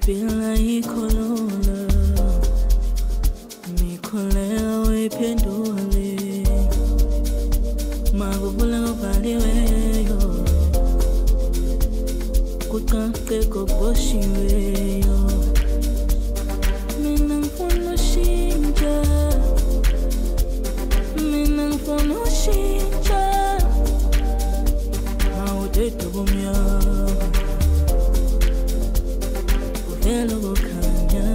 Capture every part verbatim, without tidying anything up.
Bila ikolola Mikolela wependole Magubula ngobaliweyo Kukake koboshiweyo Mina mfuna shinja Mina mfuna shinja Maudeto bumya Uvelo bukanya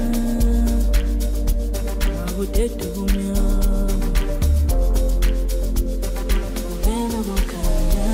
Maudeto bumya Uvelo bukanya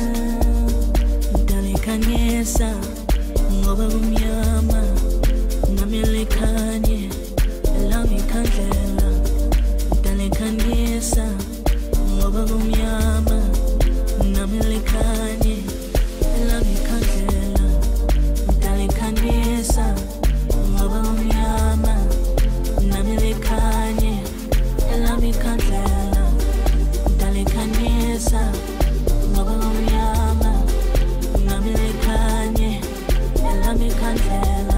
Kanyesa ngoba kumnyama ngamele kanye elami kandlela dale kanyesa ngoba kumnyama ngamele kanye elami kandlela dale kanyesa ngoba kumnyama ngamele kanye elami kandlela dale kanyesa ngoba kumnyama Namilekanye, elami kandlela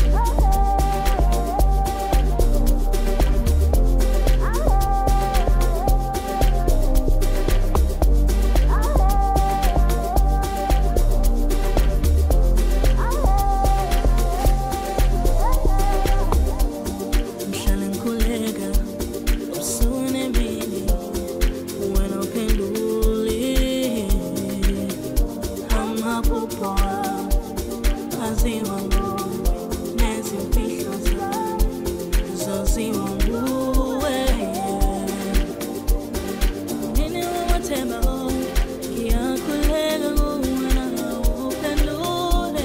Mhlale ngikhuleka, usune mini, wena uphenduli Amaphupho aziwa nguwe nezimfihlo zami zaziwa nguwe Nini wamathemba onke ngiyakhuleka kuwena uphendule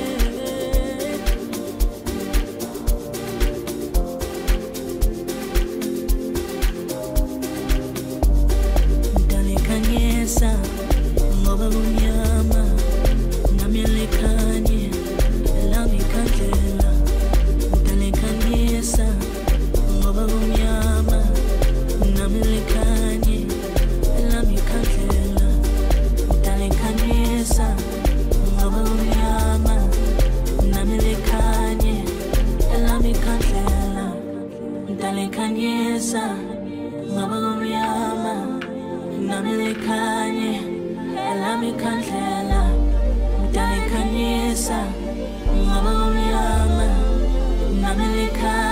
Mdalekanyesa ngoba kumnyama Namilekanye, elami kandlela Mdalekanyesa ngoba kumnyama Namilekanye, elami kandlela Mdalekanyesa ngoba kumnyama Namilekanye, elami kandlela Mdalekanyesa ngoba kumnyama Namilekanye, elami kandlela Mdalekanyesa ngoba kumnyama Namilekanye